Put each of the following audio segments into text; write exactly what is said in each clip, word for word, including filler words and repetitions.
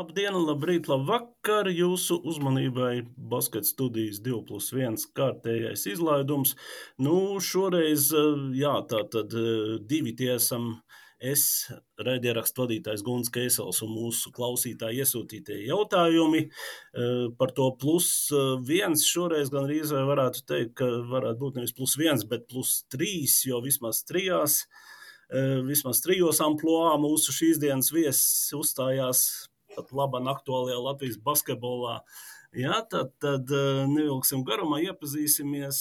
Labdien, labrīt, labvakar! Jūsu uzmanībai basketa studijas divi plus viens kārtējais izlaidums. Nu, šoreiz, jā, tātad divi tie esam es, raidierakstu vadītājs Gunts Keisels un mūsu klausītāji iesūtītie jautājumi. Par to plus viens šoreiz gan arī varētu teikt, ka varētu būt nevis plus viens, bet plus trīs, jo vismaz trijās. Vismaz trijos amploā mūsu šīs dienas viesis uzstājās pat labāk aktuālajā Latvijas basketbolā. Jā, tad, tad nevilksim garumā, iepazīsimies.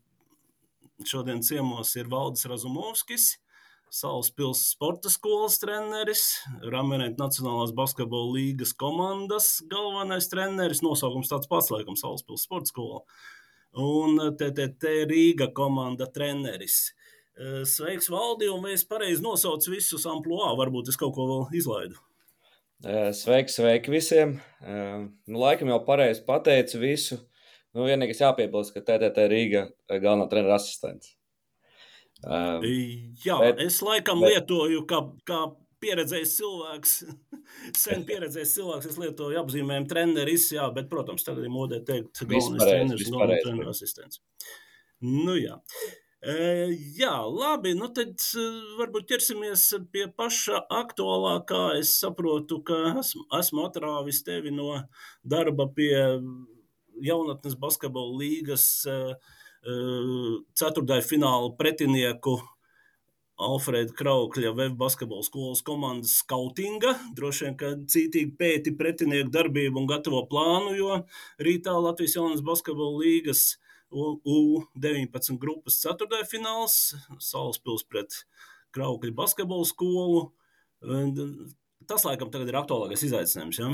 Šodien ciemos ir Valdis Razumovskis, Salaspils sporta skolas treneris, Ramentu Nacionālās basketbola līgas komandas galvenais treneris, nosaukums tāds pats, laikam, Salaspils sporta skola, un T T T Rīga komanda treneris. Sveiks, Valdi, un es pareizi nosaucu visus amploā, varbūt es kaut ko vēl izlaidu. Sveiki, sveiki visiem. Nu, laikam jau pareizi pateicu visu. Nu, vienīgais jāpiebilst, ka T T T Rīga galvenā trenera asistents. Um, jā, bet, es laikam bet... lietoju, kā, kā pieredzējis cilvēks, sen pieredzējis cilvēks, es lietoju apzīmējumu treneris, jā, bet, protams, tagad ir modē teikt galvenais treneris, galvenais trenera asistents. Nu, jā. Uh, jā, labi, nu tad uh, varbūt ķersimies pie paša aktuālākā. Es saprotu, ka esmu, esmu atrāvis tevi no darba pie jaunatnes basketbola līgas uh, uh, ceturtdaļu fināla pretinieku Alfrēda Kraukļa Vev basketbola skolas komandas skautinga. Droši vien, ka cītīgi pēti pretinieku darbību un gatavo plānu, jo rītā Latvijas jaunatnes basketbola līgas U deviņpadsmit grupas ceturtdaļu fināls, Salaspils pret Kraukļa basketbola skolu. Tas, laikam, tagad ir aktuālākais izaicinājums, ja?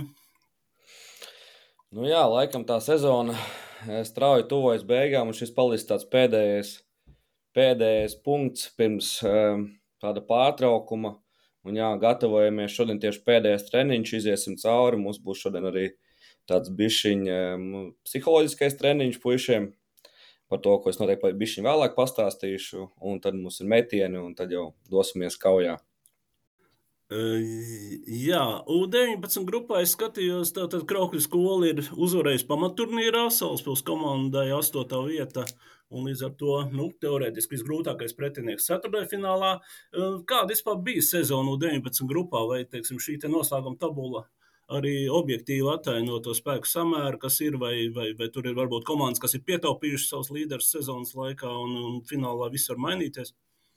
Nu jā, laikam tā sezona strauji tuvojas beigām, un šis paliks tāds pēdējais, pēdējais punkts pirms um, tāda pārtraukuma. Un jā, gatavojamies šodien tieši pēdējais treniņš, iziesim cauri. Mums būs šodien arī tāds bišķiņ um, psiholoģiskais treniņš puišiem. Par to, ko es noteikti bišķiņ vēlāk pastāstīšu, un tad mums ir metieni, un tad jau dosimies kaujā. Uh, jā, U deviņpadsmit grupā es skatījos, tātad Kraukļa skola ir uzvarējusi pamatturnīrā, Salaspils komandai astotā vieta, un līdz ar to, nu, teorētiski visgrūtākais pretinieks ceturtdaļfinālā. Uh, kāda vispār bija sezona U deviņpadsmit grupā, vai, teiksim, šī te noslēguma tabula arī objektīvi attaino to spēku samēru, kas ir, vai, vai, vai tur ir varbūt komandas, kas ir pietaupījušas savus līderus sezonas laikā, un, un finālā viss var mainīties?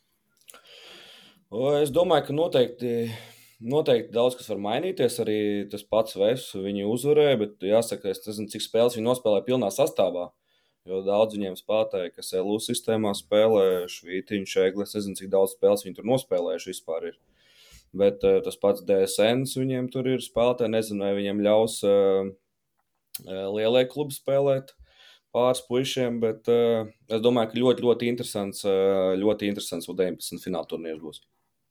Es domāju, ka noteikti, noteikti daudz kas var mainīties. Arī tas pats Vevs viņi uzvarēja, bet jāsaka, es nezinu, cik spēles viņi nospēlēja pilnā sastāvā, jo daudz viņiem spēlētāji, kas L U sistēmā spēlē, Švītiņš, Eglis, nezinu, cik daudz spēles viņi tur nospēlējuši vispār ir. Bet uh, tas pats D S N viņiem tur ir spēlētāji, nezinu, vai viņiem ļaus uh, lielie klubi spēlēt pāris puišiem, bet uh, es domāju, ka ļoti, ļoti interesants, uh, ļoti interesants U deviņpadsmit fināla turnīrs būs.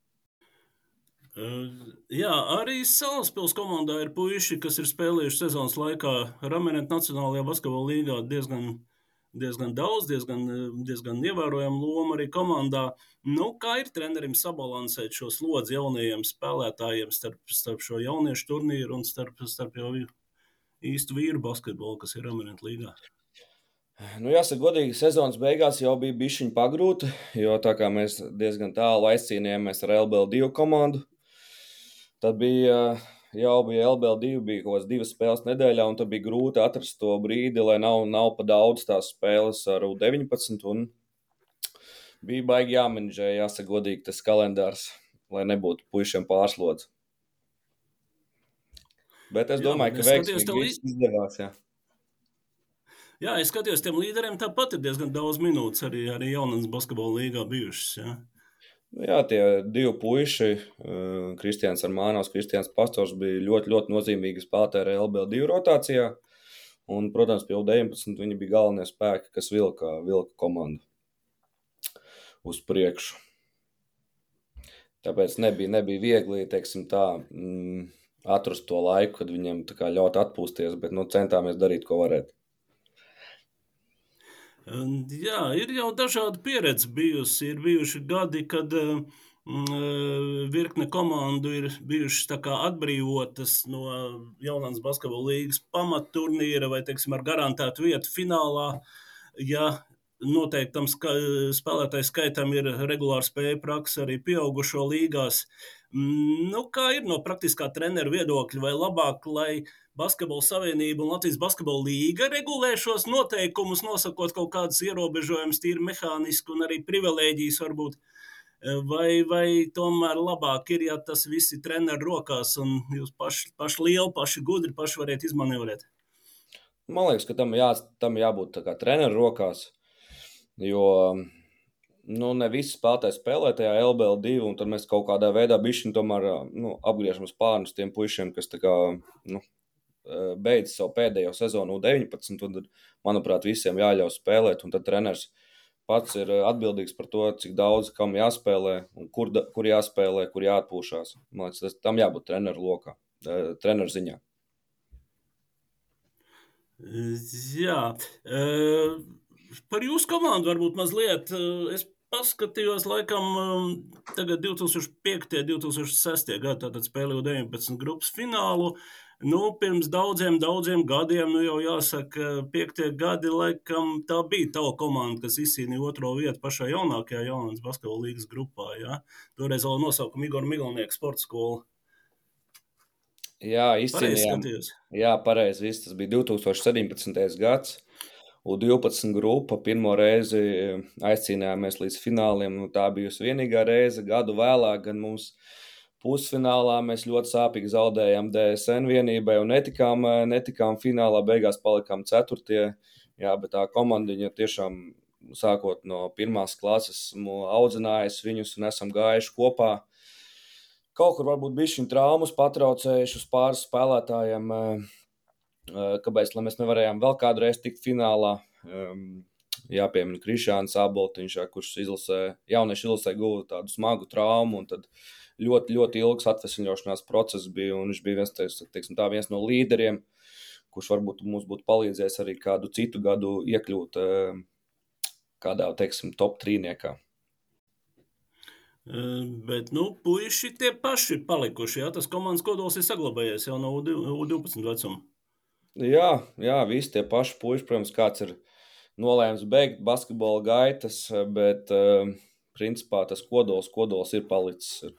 Uh, jā, arī Salaspils komandā ir puiši, kas ir spēlējuši sezonas laikā Ramentu Nacionālajā basketbola līgā diezgan diezgan daudz, diezgan, diezgan ievērojama loma arī komandā. Nu, kā ir trenerim sabalansēt šo slodzi jaunajiem spēlētājiem starp, starp šo jauniešu turnīru un starp, starp jau īstu vīru basketbolu, kas ir Ramentu līgā? Nu, jāsaka godīgi, sezonas beigās jau bija bišķiņ pagrūti, jo tā kā mēs diezgan tālu aizcīnījāmies ar L B L divi komandu, tad bija... Jau bija L B L divi, bija kaut kāds divas spēles nedēļā, un tad bija grūti atrast to brīdi, lai nav, nav pa daudz tās spēles ar U deviņpadsmit, un bija baigi jāmenedžē, jāsaka godīgi, tas kalendārs, lai nebūtu puišiem pārslodzi. Bet es domāju, jā, ka veiksmīgi viss izdevās, jā. Jā, es skatījos, tiem līderiem tāpat ir diezgan daudz minūtes arī, arī jaunatnes basketbola līgā bijušas, jā. Nu jā, tie divi puiši, Kristians Armānovs, Kristians Pastors, bija ļoti, ļoti nozīmīgi spēlētāji ar L B L divi rotācijā. Un, protams, pie U deviņpadsmit viņi bija galvenie spēki, kas vilka, vilka komandu uz priekšu. Tāpēc nebija, nebija viegli, teiksim tā, mm, atrast to laiku, kad viņiem tā kā ļaut atpūsties, bet nu, centāmies darīt, ko varētu. Jā, ir jau dažāda pieredze bijusi. Ir bijuši gadi, kad mm, virkne komandu ir bijušas tā kā atbrīvotas no Jaunānas basketbola līgas pamatturnīra vai, teiksim, ar garantētu vietu finālā, ja noteiktam ska, spēlētāju skaitam ir regulāra spēja praksa arī pieaugušo līgās. Mm, Nu, kā ir no praktiskā treneru viedokļa, vai labāk, lai Basketbola savienība un Latvijas basketbola līga regulē šos noteikumus, nosakot kaut kādus ierobežojumus, tīri mehāniski un arī privilēģijas varbūt, vai, vai tomēr labāk ir, ja tas viss ir treneru rokās un jūs paši, paši lieli, paši gudri, paši variet izmanevrēt? Man liekas, ka tam, jā, tam jābūt tā kā treneru rokās, jo nu, ne visi spēlētāji spēlē tajā L B L divi, un tad mēs kaut kādā veidā bišķiņ tomēr nu, apgriežam spārnus tiem puišiem, kas tā kā, nu, beidz savu pēdējo sezonu U deviņpadsmit, un tad, manuprāt, visiem jāļauj spēlēt, un tad treneris pats ir atbildīgs par to, cik daudz kam jāspēlē, un kur, kur jāspēlē, kur jāatpūšās. Man liekas, tas, tam jābūt treneru lokā, treneru ziņā. Jā, par jūsu komandu varbūt mazliet. Es paskatījos, laikam, tagad divi tūkstoši piektie, divi tūkstoši sestie gadi, tātad spēlēju deviņpadsmit grupas finālu. Nu, pirms daudziem, daudziem gadiem, nu jau jāsaka, piektie gadi, laikam, tā bija tava komanda, kas izcīnīja otro vietu pašā jaunākajā Jaunānas basketbola līgas grupā. Ja? Toreiz vēl nosaukuma Igora Miglnieka sporta skola. Jā, izcīnījām. Jā, pareizi, viss tas bija divi tūkstoši sedempadsmitais gads. U divpadsmit grupa pirmo reizi aizcīnījāmies līdz fināliem. Nu, tā bijusi vienīgā reize. Gadu vēlāk gan mums pusfinālā mēs ļoti sāpīgi zaudējām D S N vienībai un netikām, netikām finālā. Beigās palikām ceturtie. Jā, bet tā komandiņa tiešām sākot no pirmās klases audzinājas viņus un esam gājuši kopā. Kaut kur varbūt bišķiņ traumas patraucējuši uz pāris spēlētājiem, kāpēc, lai mēs nevarējām vēl kādreiz tikt finālā. Jāpiemina Krišāns Āboltiņš, kurš izlasē, jauniešu izlasē guva tādu smagu traumu, un tad ļoti, ļoti ilgs atvesļošanās process bija, un viņš bija viens, teiksim, tā, viens no līderiem, kurš varbūt mums būtu palīdzējis arī kādu citu gadu iekļūt kādā, teiksim, top trīniekā. Bet, nu, puiši tie paši ir palikuši, jā? Tas komandas kodols ir saglabājies jau no U divpadsmit vecuma. Jā, jā, visi tie paši puiši, protams, kāds ir nolēms beigt basketbola gaitas, bet, principā, tas kodols, kodols ir palicis.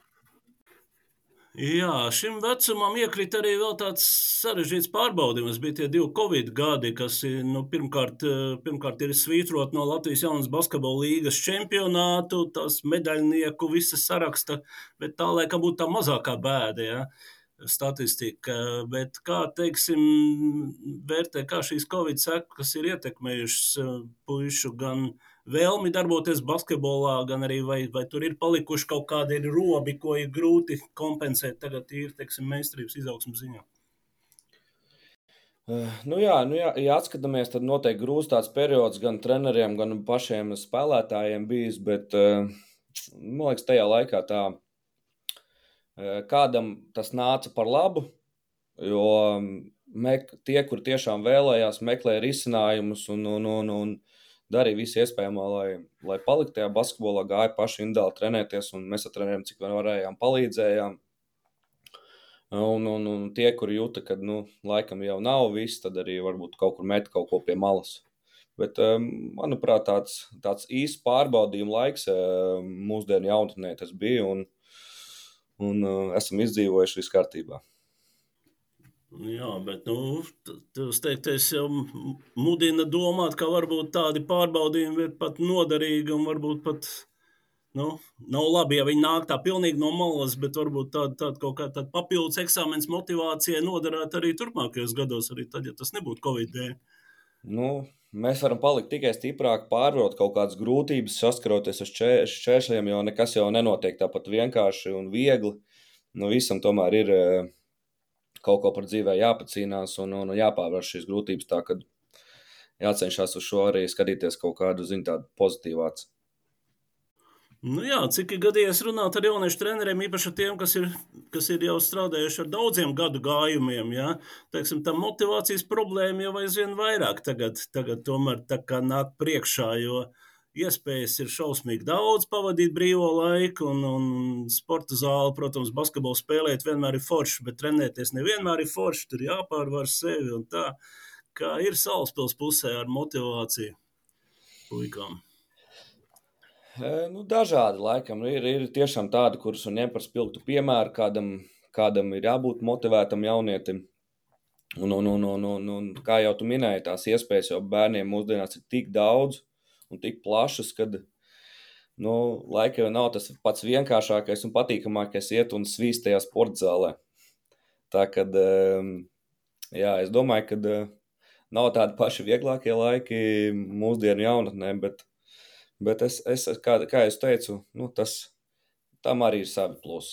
Jā, šim vecumam iekrita arī vēl tāds sarežģīts pārbaudījums. Bija tie divi Covid gadi, kas nu, pirmkārt, pirmkārt ir svītrot no Latvijas Jaunas basketbola līgas čempionātu, tās medaļnieku visa saraksta, bet tā laikam būtu tā mazākā bēda, ja, statistika. Bet kā, teiksim, vērtē, kā šīs Covid sekas ir ietekmējušas puišu gan vēlmi darboties basketbolā, gan arī vai, vai tur ir palikuši kaut kādi robi, ko ir grūti kompensēt tagad ir, teiksim, meistarības izaugsmas ziņā? Nu jā, nu jā, ja atskatāmies, tad noteikti grūts tāds periods gan treneriem, gan pašiem spēlētājiem bijis, bet man liekas, tajā laikā tā kādam tas nāca par labu, jo mek, tie, kur tiešām vēlējās, meklēja risinājumus un, un, un, un darīja visu iespējamo, lai, lai paliktu tajā basketbolā, gāja paši individuāli trenēties, un mēs ar treneriem cik vien varējām palīdzējām. Un, un, un tie, kuri jūta, ka nu, laikam jau nav viss, tad arī varbūt kaut kur met kaut ko pie malas. Bet, manuprāt, tāds, tāds īsts pārbaudījuma laiks mūsdienu jaunatnē tas bija, un, un esam izdzīvojuši viss kārtībā. Jā, bet, nu, tas teiktais jau mudina domāt, ka varbūt tādi pārbaudījumi ir pat noderīgi un varbūt pat, nu, nav labi, ja viņi nāk tā pilnīgi no malas, bet varbūt tāda, tāda kaut kā tāda papildus eksāmens motivācija noderētu arī turpmākajos gados, arī tad, ja tas nebūtu Covid dēļ. Nu, mēs varam palikt tikai stiprāk, pārvarot kaut kādas grūtības, saskaroties ar šķēršļiem, jo nekas jau nenotiek tāpat vienkārši un viegli. Nu, visam tomēr ir kaut ko par dzīvē jāpacīnās un, un jāpārvar šīs grūtības, tā kad jācenšas uz šo arī skatīties kaut kādu, zin, tādu pozitīvācu. Nu jā, cik ir gadījies runāt ar jauniešu treneriem, īpaši ar tiem, kas ir, kas ir jau strādājuši ar daudziem gadu gājumiem, jā. Teiksim, tā motivācijas problēma jau aizvien vairāk tagad, tagad tomēr tā kā nāk priekšā, jo, iespējas ir šausmīgi daudz pavadīt brīvo laiku, un, un sporta zāle, protams, basketbolu spēlēt vienmēr ir forši, bet trenēties nevienmēr ir forši, tur jāpārvar sevi un tā, kā ir Salaspils pusē ar motivāciju puikām. Nu, dažādi laikam. Ir, ir tiešām tādi, kurus var ņemt par spilgtu piemēru, kādam, kādam ir jābūt motivētam jaunietim. Un, un, un, un, un, un kā jau tu minēji, tās iespējas jau bērniem mūsdienās ir tik daudz un tik plašas, kad nu, laika jau nav tas pats vienkāršākais un patīkamākais iet un svīst tajā sporta zālē. Tā kad, jā, es domāju, ka nav tādi paši vieglākie laiki mūsdienu jaunatnē, bet Bet es, es kā, kā es teicu, nu, tas, tam arī ir savi plusi.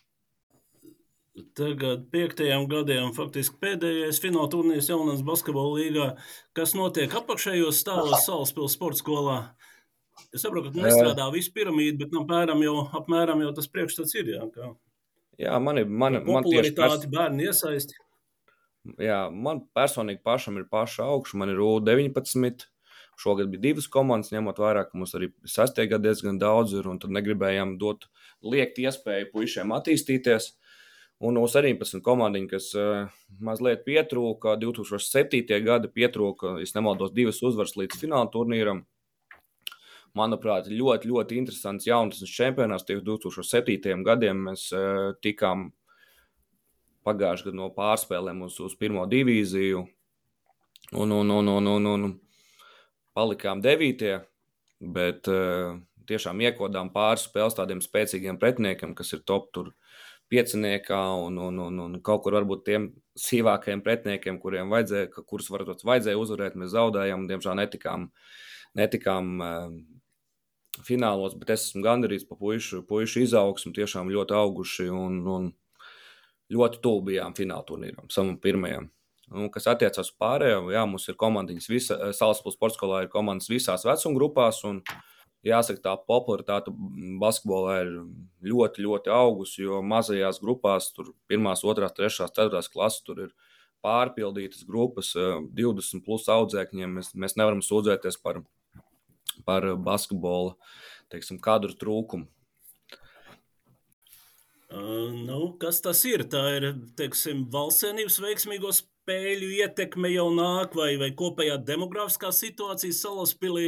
Tagad piektajiem gadiem faktiski pēdējais fināla turnīrs Jaunatnes basketbola līgā. Kas notiek apakšējos stāvos Salaspils sporta skolā? Es saprotu, ka nestrādā visu piramīdu, bet apmēram jau, apmēram jau tas priekšstats ir. Jā, kā. Jā, man ir man, man tieši pers... bērni iesaisti. Jā, man personīgi pašam ir paša augša, man ir U deviņpadsmit. Šogad bija divas komandas, ņemot vairāk, ka mums arī sastie gadi diezgan daudz ir, un tad negribējām dot liekt iespēju puišiem attīstīties. Un no septiņpadsmit komandiņu, kas uh, mazliet pietrūka, divi tūkstoši septītie gadi pietrūka, es nemaldos, divas uzvaras līdz fināla turnīram. Manuprāt, ļoti, ļoti interesants jaunatnes čempionāts. Tieši divi tūkstoši septītajiem gadiem mēs uh, tikām pagājuši gadu no pārspēlēm uz, uz pirmo divīziju. Un, un, un, un, un, un palikām devītie, bet uh, tiešām iekodām pāris spēles tādiem spēcīgiem pretiniekiem, kas ir top tur pieciniekā un, un, un, un kaut kur varbūt tiem sīvākajiem pretiniekiem, kuriem vajadzēja, kurus varbūt vajadzēja uzvarēt, mēs zaudējām un diemžēl netikām, netikām uh, finālos, bet es esmu gandarīts pa puišu, puišu izaugsmu, tiešām ļoti auguši un, un ļoti tuvu bijām fināla turnīram, savam pirmajam. Un, kas attiecas uz pārējo, jā, mums ir komandiņas, visa, Salaspils sporta skolā ir komandas visās vecumgrupās, un jāsaka, tā popularitāte basketbolā ir ļoti, ļoti augusi, jo mazajās grupās, tur pirmās, otrās, trešās, ceturtās klases, tur ir pārpildītas grupas, divdesmit plus audzēkņiem, mēs, mēs nevaram sūdzēties par, par basketbola, teiksim, kadru trūkumu. Uh, nu, kas tas ir? Tā ir, teiksim, valstsienības veiksmīgo spēļu ietekme jau nāk, vai, vai kopējā demografiskā situācija Salaspilī?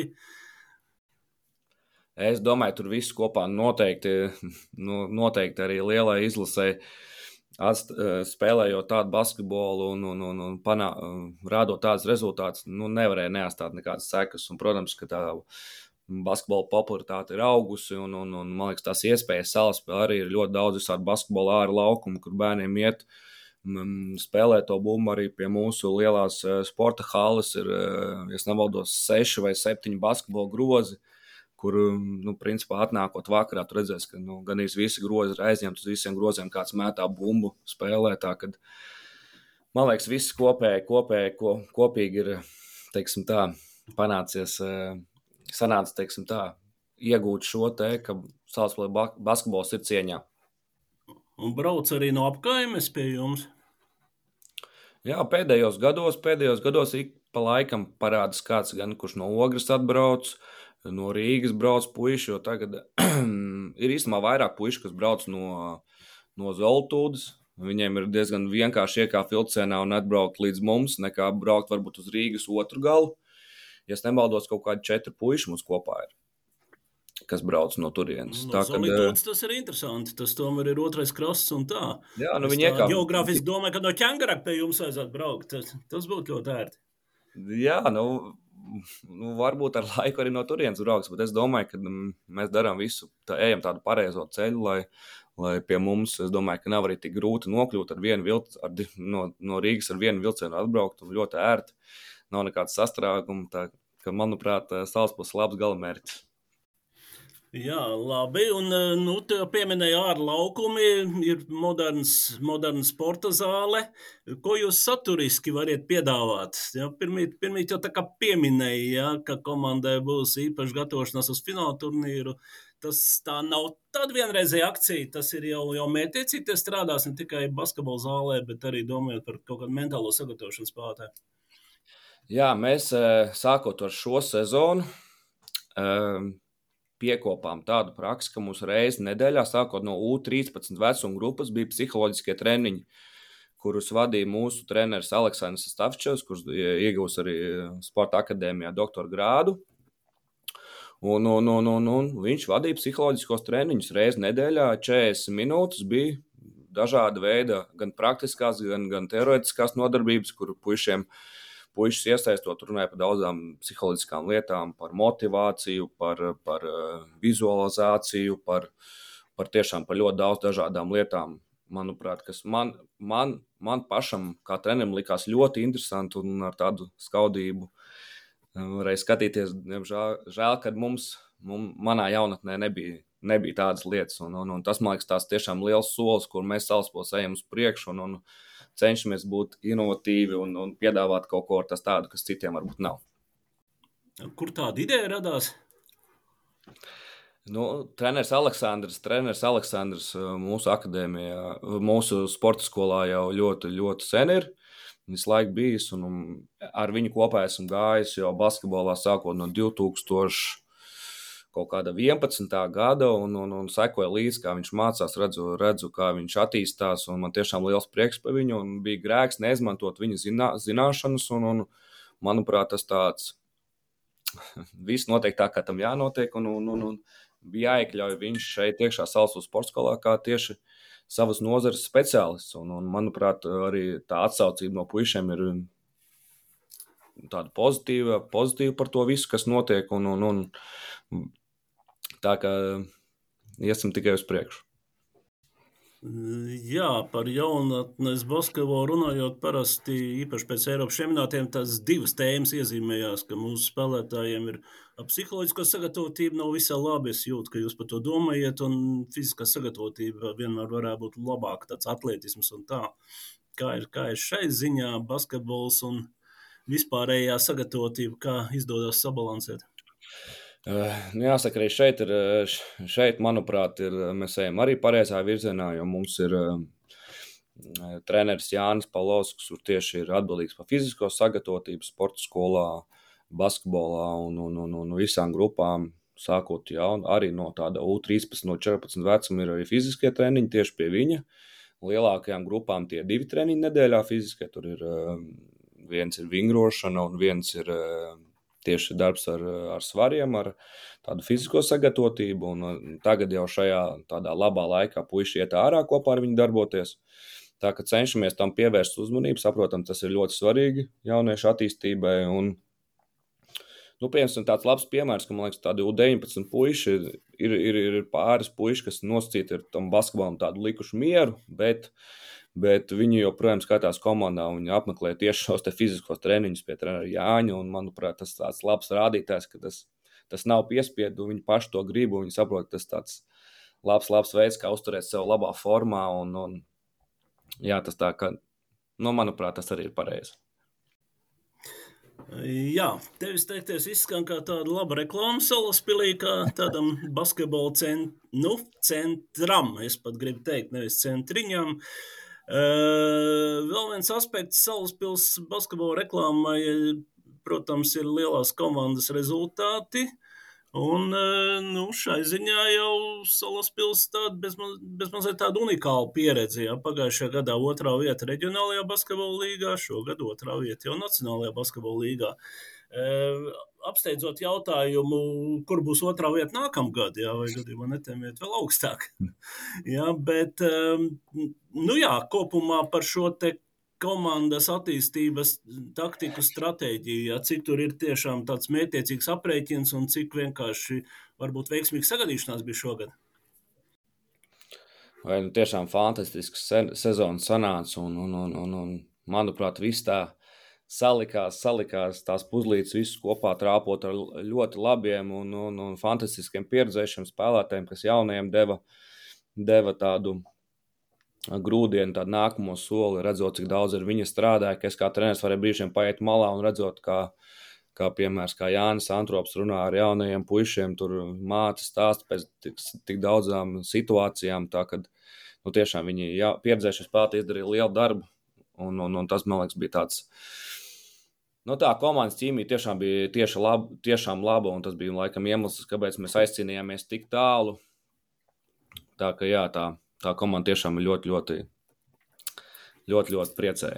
Es domāju, tur viss kopā noteikti, nu, noteikti arī lielai izlasē atst, spēlējot tādu basketbolu un, un, un, un panā, rādot tādus rezultātus, nu, nevarēja neatstāt nekādas sekas. Un, protams, ka tā basketbola popularitāte ir augusi, un, un, un man liekas, tās iespējas Salaspilī arī ir ļoti daudz visādi basketbola āra laukumu, kur bērniem iet spēlē to bumbu arī pie mūsu lielās sporta halles. Ir, ja nemaldos, seši vai septiņi basketbola grozi, kur, nu, principā atnākot vakarā, tu redzēsi, ka nu, gan visi grozi ir aizņemti, uz visiem groziem kāds mētā bumbu spēlē. Tā, kad, man liekas, viss kopēji, kopēji, ko, kopīgi ir, teiksim tā, panācies, sanāca, teiksim tā, iegūt šo te, ka Salaspilī basketbols ir cieņā. Un brauc arī no apkaimes pie jums? Jā, pēdējos gados, pēdējos gados ik pa laikam parādās kāds gan, kurš no Ogres atbrauc, no Rīgas brauc puiši, jo tagad ir īstenībā vairāk puiši, kas brauc no, no Zoltūdas. Viņiem ir diezgan vienkārši iekāpt vilcienā un atbraukt līdz mums, nekā braukt varbūt uz Rīgas otru galu. Ja es nemaldos, kaut kādi četri puiši mums kopā ir, kas brauc no turienes. No Zoltūdas tas ir interesanti, tas tomēr ir otrais krasts un tā. Jā, nu es viņi iekāp... Geogrāfiski domāju, ka no Ķengaraka pie jums vajadzētu braukt, tas, tas būtu ļoti ērti. Jā, nu, nu, varbūt ar laiku arī no turienes brauks, bet es domāju, ka mēs darām visu, tā, ejam tādu pareizo ceļu, lai, lai pie mums, es domāju, ka nav arī tik grūti nokļūt ar vienu vilcienu, ar, no, no Rīgas ar vienu vilcienu atbraukt un ļoti ērti. Nav nekāds sastrāgums, tā ka, manuprāt, Salaspils labs galamērķis. Jā, labi, un, nu, te pieminēja ārlaukumi, ir moderns, moderns sporta zāle. Ko jūs saturiski variet piedāvāt? Ja, pirmīt, pirmīt jau tā kā pieminēja, ja, ka komandai būs īpaši gatavošanās uz fināla turnīru. Tas tā nav tāda vienreizēja akcija, tas ir jau, jau mērķiecīgi, tie strādās ne tikai basketbola zālē, bet arī domājot par kaut kādu mentālo sagatavošanu spēlētāju. Jā, mēs sākot ar šo sezonu, um, piekopām tādu praksi, ka mums reizi nedēļā, sākot no U trīspadsmit vecuma grupas, bija psiholoģiskie treniņi, kurus vadīja mūsu treneris Aleksandrs Stavčevs, kurš iegūs arī Sporta akadēmijā doktora grādu. Un, un, un, un, un viņš vadīja psiholoģiskos treniņus reizi nedēļā, četrdesmit minūtes bija dažāda veida, gan praktiskās, gan, gan teorētiskās nodarbības, kur puišiem, puišus iesaistot, runāja par daudzām psiholoģiskām lietām, par motivāciju, par, par vizualizāciju, par, par tiešām par ļoti daudz dažādām lietām, manuprāt, kas man, man, man pašam kā trenerim likās ļoti interesanti un ar tādu skaudību varēja skatīties, žēl, žēl kad mums, mums, manā jaunatnē nebija, nebija tādas lietas. Un, un, un tas, man liekas, tās tiešām liels solis, kur mēs Salaspils ejam uz priekšu un, un cenšamies būt inovatīvi un, un piedāvāt kaut ko tas tādu, kas citiem varbūt nav. Kur tāda ideja radās? Nu, treneris Aleksandrs, treneris Aleksandrs mūsu akadēmijā, mūsu sporta skolā jau ļoti, ļoti sen ir. Visu laiku bijis, un, un ar viņu kopā esmu gājis jau basketbolā sākot no divi tūkstoši vienpadsmitā gada, un, un, un sekoju līdzi, kā viņš mācās, redzu, redzu, kā viņš attīstās, un man tiešām liels prieks par viņu, un bija grēks neizmantot viņa zinā, zināšanas, un, un, manuprāt, tas tāds, viss notiek tā, kā tam jānotiek, un, un, un, un bija jāiekļauj viņš šeit iekšā Salaspils sporta skolā, kā tieši savas nozares speciālists, un, un, manuprāt, arī tā atsaucība no puišiem ir tāda pozitīva, pozitīva par to visu, kas notiek, un, un, un tā kā iesim tikai uz priekšu. Jā, par jaunatnes basketbolu runājot, parasti īpaši pēc Eiropas čempionātiem tās divas tēmas iezīmējās, ka mūsu spēlētājiem ir psiholoģisko sagatavotība nav visai labi. Es jūtu, ka jūs par to domājat, un fiziskā sagatavotība vienmēr varētu būt labāka, tāds atletisms un tā. Kā ir, kā ir šai ziņā basketbols un vispārējā sagatavotība, kā izdodas sabalansēt? Jāsaka, arī šeit, ir, šeit manuprāt, ir, mēs ejam arī pareizā virzienā, jo mums ir treneris Jānis Palovskis, kurš tieši ir atbildīgs par fizisko sagatavotību sporta skolā, basketbolā un, un, un, un visām grupām, sākot jau arī no tāda U trīspadsmit, no četrpadsmit vecuma ir arī fiziskie treniņi tieši pie viņa. Lielākajām grupām tie divi treniņi nedēļā fiziskie, tur ir viens ir vingrošana un viens ir tieši darbs ar, ar svariem, ar tādu fizisko sagatavotību, un tagad jau šajā tādā labā laikā puiši iet ārā kopā ar viņu darboties. Tā ka cenšamies tam pievērst uzmanību, saprotam, tas ir ļoti svarīgi jauniešu attīstībai, un, nu, piemēram, tāds labs piemērs, ka, man liekas, tādi U deviņpadsmit puiši ir, ir, ir, ir pāris puiši, kas nosacīti ir tam basketbolam tādu likušu mieru, bet bet viņi joprojām skatās komandā un viņi apmeklē tieši šos te fiziskos treniņus pie trenera Jāņa, un, manuprāt, tas tāds labs rādītājs, ka tas, tas nav piespiedu, viņi paši to grib, un viņi saprot, ka tas tāds labs, labs veids, kā uzturēt sev labā formā, un, un jā, tas tā, ka, nu, manuprāt, tas arī ir pareizi. Jā, tevis teikties izskan kā tāda laba reklāma Salaspilī, kā tādam basketbola cent, nu, centram, es pat gribu teikt, nevis centriņam. Uh, vēl viens aspekts Salaspils basketbola reklāmai, protams, ir lielās komandas rezultāti, un uh, nu, šai ziņā jau Salaspils tāda bezmaz, bezmazliet tāda unikāla pieredze. Jā. Pagājušajā gadā otrā vieta reģionālajā basketbola līgā, šogad otrā vieta jau nacionālajā basketbola līgā. Uh, apsteidzot jautājumu, kur būs otrā vieta nākamgad, jā, vai gadījumā netēmiet vēl augstāk. jā, bet, um, nu jā, kopumā par šo te komandas attīstības taktiku stratēģiju, jā, cik tur ir tiešām tāds mērķtiecīgs aprēķins un cik vienkārši varbūt veiksmīgi sagadīšanās bija šogad. Vai nu tiešām fantastisks se- sezonas sanāca un, un, un, un, un manuprāt, viss tā salikās, salikās tās puzlītes visus kopā trāpot ar ļoti labiem un, un, un fantastiskiem pieredzējušiem spēlētājiem, kas jaunajiem deva, deva tādu grūdienu, tādu nākamo soli, redzot, cik daudz ar viņa strādāja, ka es kā treneris varēju brīžiem paiet malā un redzot, kā, kā piemērs, kā Jānis Antrops runā ar jaunajiem puišiem, tur māca stāst pēc tik, tik daudzām situācijām, tā kad, nu, tiešām viņi jā, pieredzējušie spēlētāji izdarīja lielu darbu, un, un, un tas, man liekas, bija tāds Nu, tā komandas ķīmija tiešām bija tieši laba, tiešām laba, un tas bija laikam iemesls, kāpēc mēs aizcīnījāmies tik tālu. Tā ka jā, tā, tā komanda tiešām ir ļoti, ļoti, ļoti, ļoti priecēja.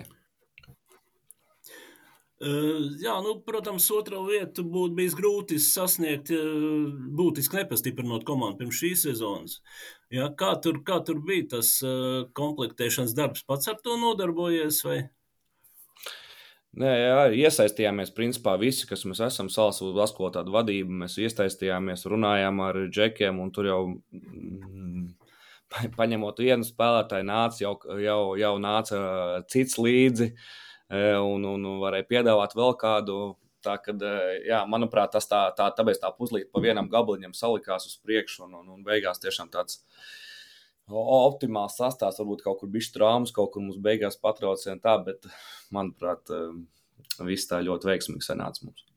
Uh, jā, nu, protams, otro vietu būtu bijis grūti sasniegt, uh, būtiski nepastiprinot komandu pirms šīs sezonas. Jā, kā, tur, kā tur bija tas uh, komplektēšanas darbs? Pats ar to nodarbojies? Vai? Nē, jā, iesaistījāmies principā visi, kas mēs esam salas basketbola vadība. Mēs iesaistījāmies, runājām ar džekiem, un tur jau mm, paņemot vienu spēlētāju, nāca jau, jau, jau nāca cits līdzi. Un, un, un varēja piedāvāt vēl kādu. Tā, kad, jā, manuprāt, tas tā, tā, tāpēc tā puzlīte pa vienam gabaliņam salikās uz priekšu, un, un, un beigās tiešām tāds optimāls sastāvs, varbūt kaut kur bišķi traumas, kaut kur mums beigās patraucēja tā, bet, manuprāt, viss tā ļoti veiksmīgi sanāca mums.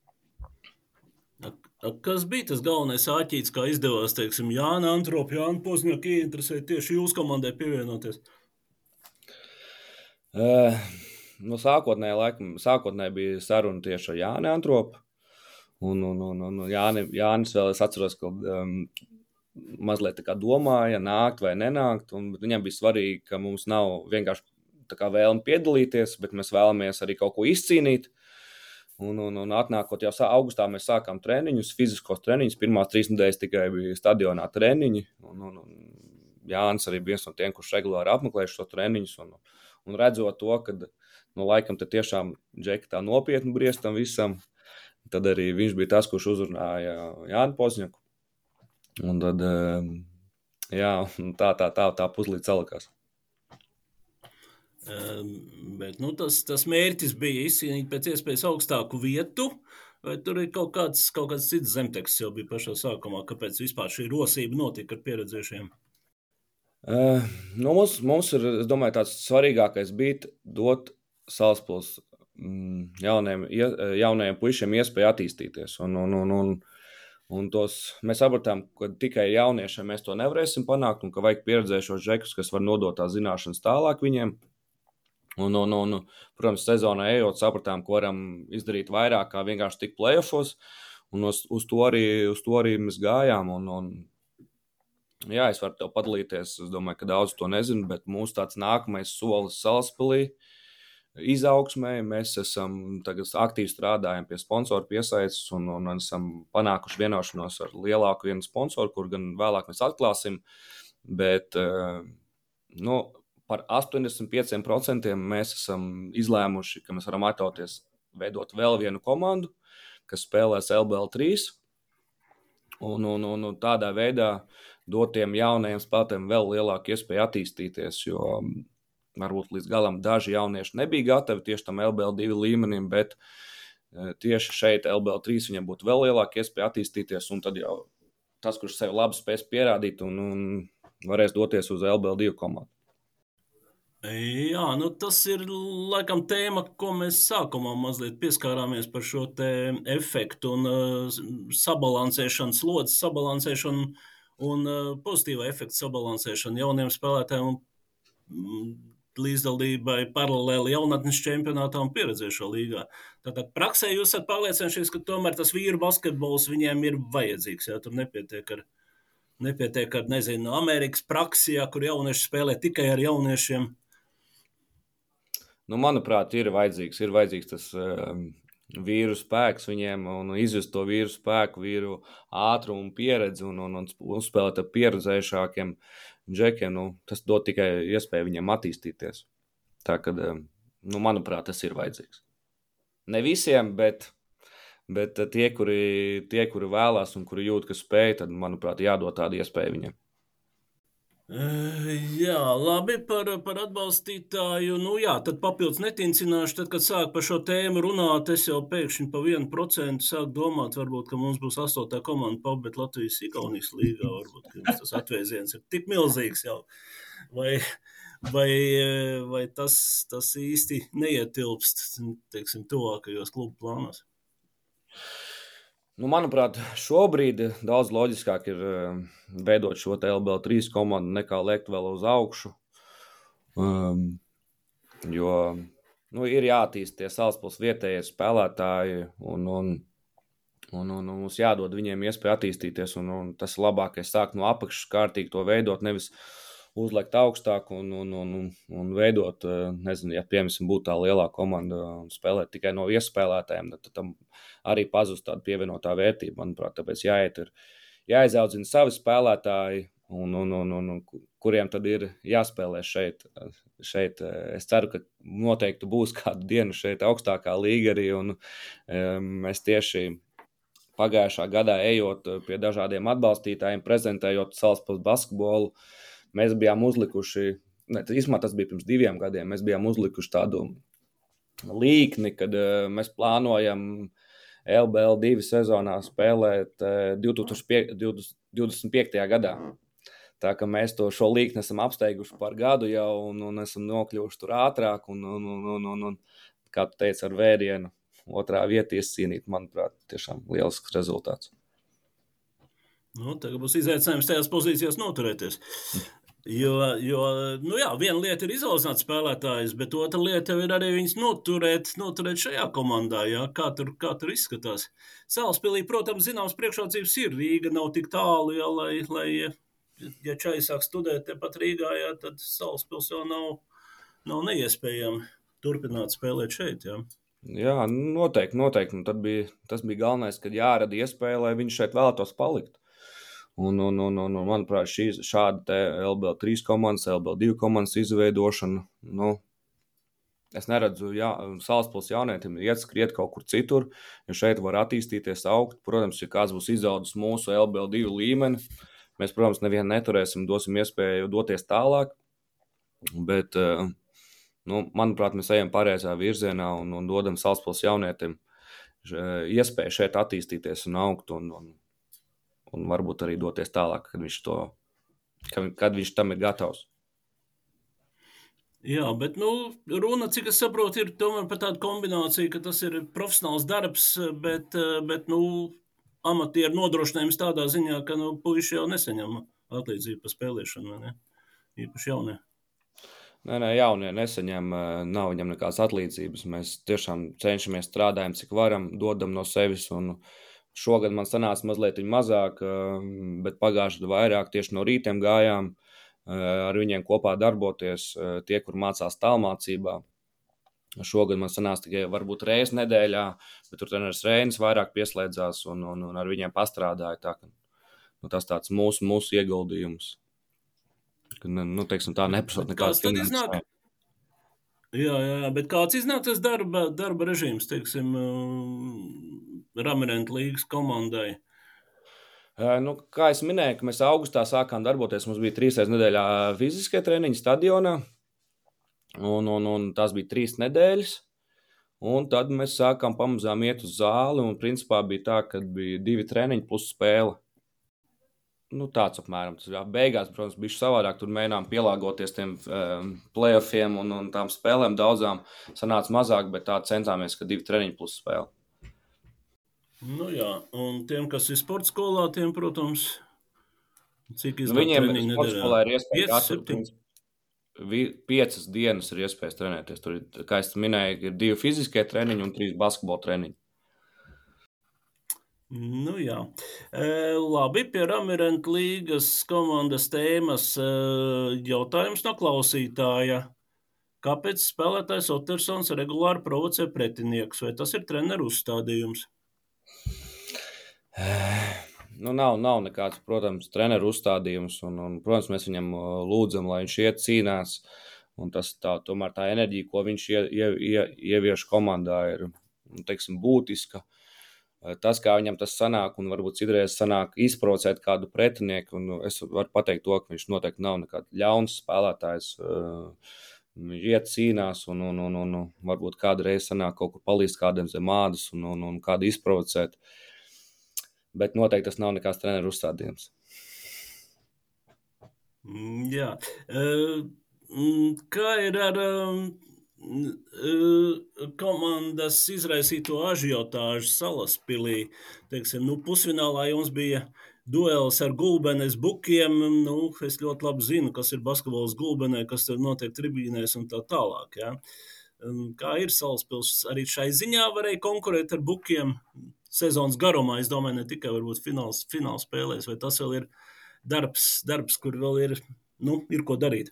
Kas bija tas galvenais āķītis, kā izdevās, teiksim, Jāna Antropa, Jāna Pozņaka ieinteresēt tieši jūsu komandai pievienoties? Uh, Nu, sākotnēji, laikam, sākotnēji bija saruna tieši ar Jāni Antropu. Un, un, un, un Jāni, Jānis vēl es atceros, ka um, mazliet tā kā domāja, nākt vai nenākt. Un, viņam bija svarīgi, ka mums nav vienkārši tā kā vēlme piedalīties, bet mēs vēlamies arī kaut ko izcīnīt. Un, un, un atnākot jau augustā, mēs sākām treniņus, fiziskos treniņus. Pirmās trīs nedēļas tikai bija stadionā treniņi. Un, un, un Jānis arī bija viens no tiem, kurš regulāri apmeklēja šo treniņus. Un, un redzot to, ka nu, laikam te tiešām džeki tā nopietni briest tam visam, tad arī viņš bija tas, kurš uzrunāja Jānu Pozņaku. Un tad, jā, tā, tā, tā, tā puzlīte salikās. Um, bet, nu, tas, tas mērķis bija izcīnīt pēc iespējas augstāku vietu, vai tur ir kaut kāds, kaut kāds cits zemteksts jau bija pašā sākumā, kāpēc vispār šī rosība notika ar pieredzējušiem? Uh, nu, mums, mums ir, es domāju, tāds svarīgākais bija dot Salaspils jaunajiem, jaunajiem puišiem iespēju attīstīties. Un, un, un, un, un tos, mēs sapratām, ka tikai jauniešiem mēs to nevarēsim panākt, un ka vajag pieredzējušos džekus, kas var nodot tās zināšanas tālāk viņiem. Un, un, un, protams, sezonā ejot, sapratām, ka varam izdarīt vairāk kā vienkārši tik playoffos, un uz, uz, to arī, uz to arī mēs gājām. Un, un, jā, es varu tev padalīties, es domāju, ka daudz to nezinu, bet mūsu tāds nākamais solis Salaspilī izaugsmē. Mēs esam tagad aktīvi strādājam pie sponsoru piesaistes un, un esam panākuši vienošanos ar lielāku vienu sponsoru, kur gan vēlāk mēs atklāsim, bet nu, par astoņdesmit pieciem procentiem mēs esam izlēmuši, ka mēs varam atļauties veidot vēl vienu komandu, kas spēlēs L B L trīs un, un, un, un tādā veidā dot tiem jaunajiem spēlētājiem vēl lielāku iespēju attīstīties, jo varbūt līdz galam daži jaunieši nebija gatavi tieši tam L B L divi līmenim, bet tieši šeit L B L trīs viņam būtu vēl lielāka iespēja attīstīties, un tad jau tas, kurš sev labi spēs pierādīt un, un varēs doties uz L B L divi komandu. Jā, nu tas ir laikam tēma, ko mēs sākumā mazliet pieskārāmies par šo te efektu un uh, sabalansēšanu, slodzes sabalansēšanu un uh, pozitīva efekta sabalansēšanu jauniem spēlētājiem un mm, līdzdalībai paralēli jaunatnes čempionātā un pieredzējušo līgā. Tātad praksē jūs esat pārliecinājušies, ka tomēr tas vīru basketbols viņiem ir vajadzīgs. Jā? Tur nepietiek ar, nepietiek ar, nezinu, Amerikas praksijā, kur jaunieši spēlē tikai ar jauniešiem. Nu, manuprāt, ir vajadzīgs, ir vajadzīgs tas um, vīru spēks viņiem un izjust to vīru spēku, vīru ātrumu, pieredzi un, un, un uzspēlēt ar pieredzējušākiem džekiem, nu, tas dod tikai iespēju viņiem attīstīties. Tā kad, nu, manuprāt, tas ir vajadzīgs. Ne visiem, bet, bet tie, kuri, tie, kuri vēlās un kuri jūt, ka spēj, tad, manuprāt, jādod tādu iespēju viņiem. Jā, labi par, par atbalstītāju. Nu jā, tad papildus netincināšu, tad, kad sāk par šo tēmu runāt, es jau pēkšņi pa vienu procentu sāku domāt, varbūt, ka mums būs astotā komanda pabet Latvijas Igaunijas līgā, varbūt, ka jums tas atvēziens ir tik milzīgs jau. Vai, vai, vai tas, tas īsti neietilpst, teiksim, tuvākajos klubu plānos? Nu, manuprāt, šobrīd daudz loģiskāk ir veidot šo L B L trīs komandu nekā lekt vēl uz augšu. Um, jo nu, ir jāattīst tie Salaspils vietējie spēlētāji, un, un, un, un, un mums jādod viņiem iespēju attīstīties, un, un tas ir labākais sākt no apakšas kārtīgi to veidot, nevis uzlikt augstāk un, un, un, un, un veidot, nezinu, ja piemēram būtu tā lielā komanda un spēlēt tikai no iespēlētājiem, tad tam arī pazust tāda pievienotā vērtība, manuprāt, tāpēc jāiet ir, jāizaudzina savi spēlētāji, un, un, un, un, un kuriem tad ir jāspēlē šeit. šeit. Es ceru, ka noteikti būs kādu dienu šeit augstākā līga arī, un um, mēs tieši pagājušā gadā ejot pie dažādiem atbalstītājiem, prezentējot Salaspils basketbolu, mēs bijām uzlikuši, ne, īstumā tas bija pirms diviem gadiem, mēs bijām uzlikuši tādu līkni, kad uh, mēs plānojam L B L divi sezonā spēlēt uh, divdesmit piektajā gadā. Tā kā mēs to šo līkni esam apsteiguši par gadu jau un, un esam nokļuvuši tur ātrāk un, un, un, un, un, un kā tu teici, ar vērienu otrā vieta iescīnīt, manuprāt, tiešām lielisks rezultāts. Nu, tagad būs izaicinājums tajās pozīcijās noturēties. Jo, jo nu jā, viena lieta ir izauzināt spēlētājus, bet otra lieta ir arī viņus noturēt, noturēt šajā komandā, jā, kā tur, kā tur izskatās. Salaspilī, protams, zināms priekšrocības ir. Rīga nav tik tālu, jā, lai, lai ja Čai sāk studēt tepat Rīgā, jā, tad Salaspils jau nav, nav neiespējami turpināt spēlēt šeit, jā. Jā, noteikti, noteikti. Un tad bija, tas bija galvenais, kad jārada iespēja, lai viņš šeit vēlētos palikt. Un, un, un, un manuprāt, šī, šāda L B L trīs komandas, L B L divi komandas izveidošana, nu, es neredzu, jā, Salaspils jaunietim iet skriet kaut kur citur, jo šeit var attīstīties, augt. Protams, ja kāds būs izaudzis mūsu L B L divi līmeni, mēs, protams, nevienu neturēsim, dosim iespēju doties tālāk, bet, nu, manuprāt, mēs ejam pareizā virzienā un, un dodam Salaspils jaunietim iespēju šeit attīstīties un augt un, un, un varbūt arī doties tālāk, kad viņš, to, kad viņš tam ir gatavs. Jā, bet, nu, runa, cik es saprotu, ir tomēr par tādu kombināciju, ka tas ir profesionāls darbs, bet, bet nu, amatieru nodrošinājums tādā ziņā, ka nu, puiši jau nesaņem atlīdzību par spēlēšanu, vai ne? Īpaši jaunie. Nē, nē, jaunie nesaņem, nav viņam nekādas atlīdzības. Mēs tiešām cenšamies strādājam, cik varam, dodam no sevis. Un šogad man sanāca mazliet mazāk, bet pagājušajā gadā vairāk tieši no rītiem gājām ar viņiem kopā darboties, tie, kur mācās tālmācībā. Šogad man sanāca tikai varbūt reizi nedēļā, bet tur treneris Reinis vairāk pieslēdzās un, un, un ar viņiem pastrādāja. Tā, ka, nu, tas tāds mūsu, mūsu ieguldījums. Ka, nu, teiksim, tā neprasot nekādas finanses. Jā, jā, bet kāds iznāk tas darba, darba režīms, teiksim, Ramirentu līgas komandai? Nu, kā es minēju, ka mēs augustā sākām darboties, mums bija trīs reizes nedēļā fiziskie treniņi stadionā. Un, un, un tās bija trīs nedēļas, un tad mēs sākām pamazām iet uz zāli, un principā bija tā, ka bija divi treniņi plus spēle. Nu, tāds apmēram. Tas beigās, protams, bija savādāk, tur mēģinām pielāgoties tiem um, playoffiem un, un tām spēlēm daudzām sanāca mazāk, bet tā centāmies, ka divi treniņi plus spēle. Nu jā, un tiem, kas ir sporta skolā, tiem, protams, cik iznāk nu, viņiem treniņi sporta skolā ir iespēja katru principu. Piecas dienas ir iespējas trenēties. Tur, kā es minēju, ir divi fiziskie treniņi un trīs basketbola treniņi. Nu jā. E, labi, pie Ramirentu līgas komandas tēmas e, jautājums no klausītāja. Kāpēc spēlētājs Ottersons regulāri provocē pretiniekus? Vai tas ir treneru uzstādījums? Nu, nav, nav nekāds, protams, treneru uzstādījums. Un, un, protams, mēs viņam lūdzam, lai viņš iet cīnās. Un tas tā, tomēr tā enerģija, ko viņš ie, ie, ie, ievieš komandā, ir teiksim, būtiska. Tas, kā viņam tas sanāk, un varbūt citreiz sanāk izprovocēt kādu pretinieku. Un es varu pateikt to, ka viņš noteikti nav nekāds ļauns spēlētājs. Viņš iet cīnās un, un, un, un varbūt kādreiz sanāk kaut kur palīdz kādiem zem ādas un, un, un kādu izprovocēt. Bet noteikti tas nav nekāds treneru uzstādījums. Jā. Kā ir ar komandas izraisīto ažiotāžu Salaspilī? Teiksim, nu, pusfinālā jums bija duels ar Gulbenes bukiem. Nu, es ļoti labi zinu, kas ir basketbols Gulbenē, kas tur notiek tribīnēs un tā tālāk. Ja? Kā ir Salaspils? Arī šai ziņā varēja konkurēt ar bukiem sezonas garumā. Es domāju, ne tikai varbūt fināls, fināls spēlēs, vai tas vēl ir darbs, darbs kur vēl ir, nu, ir ko darīt.